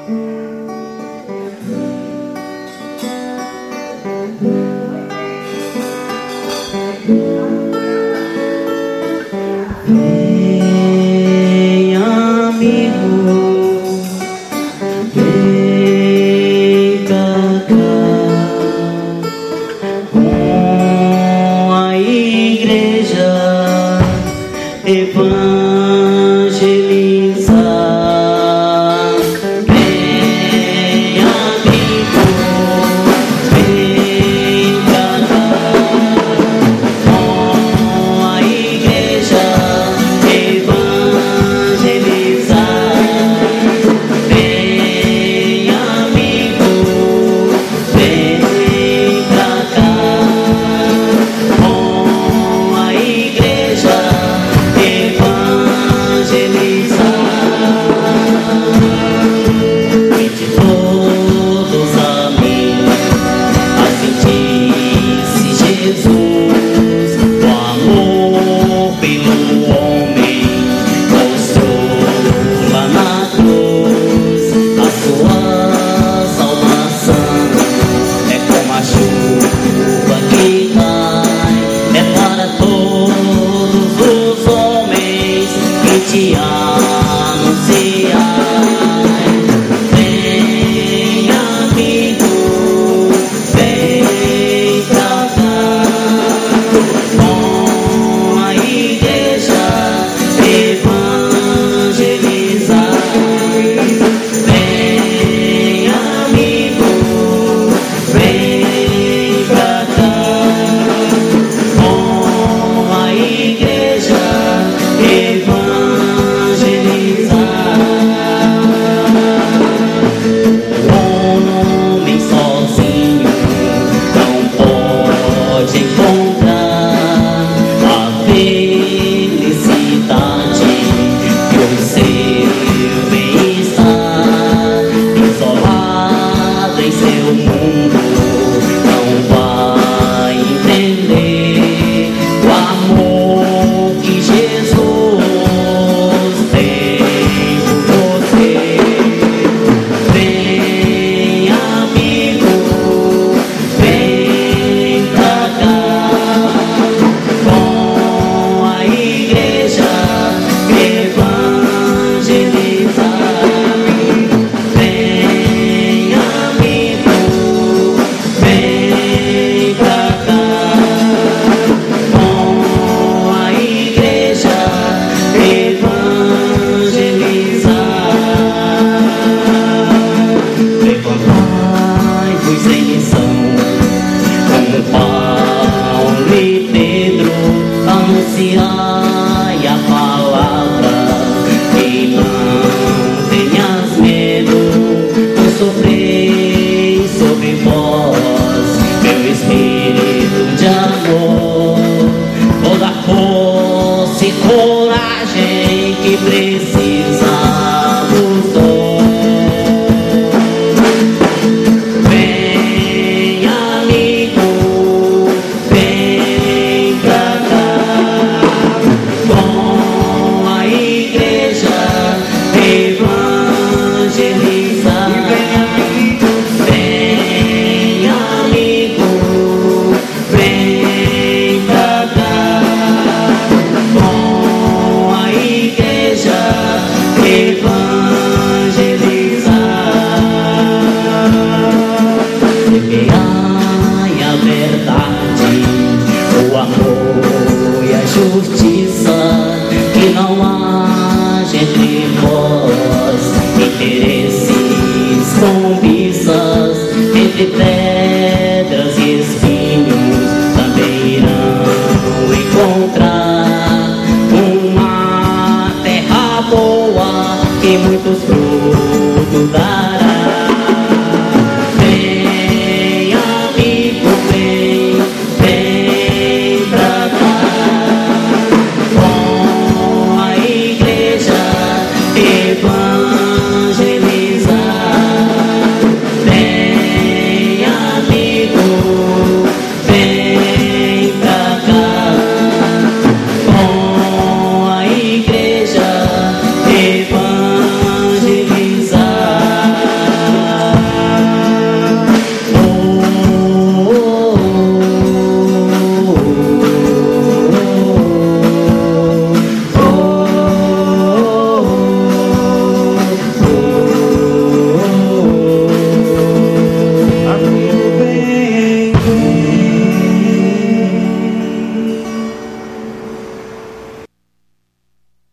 Vem, amigo, vem pra cá com a igreja evangelizar. Vem, amigo, vem pra cá com a igreja evangelizar. Vem, amigo, vem pra cá com a igreja evangelizar. Vinde todos a mim, assim disse Jesus. O amor pelo homem mostrou lá na cruz. A sua salvação é como a chuva que cai, é para todos os homens que te anunciar. Vem, amigo, vem pra cá com a igreja evangelizar. Vem, amigo, vem pra cá com a igreja evangelizar. O homem sozinho não pode encontrar a felicidade e o seu bem-estar. Isolado em seu mundo, não vai entender o amor que Jesus tem por você. Vem, amigo, vem pra cá com a igreja evangelizar. Vem, amigo, vem pra cá com a igreja evangelizar. Levantai-vos em missão, como Paulo e Pedro, anunciai a palavra e não tenhas medo, pois sofrei sobre vós meu espírito de amor. Toda força e coragem que precisamos dou. Vem, amigo, vem pra cá com a igreja evangelizar. Vem, amigo, vem pra cá com a igreja evangelizar. Semeai a verdade, o amor e a justiça, que não haja entre vós interesses, cobiças, entre pedras e espinhos também irão encontrar uma terra boa que muitos frutos dá.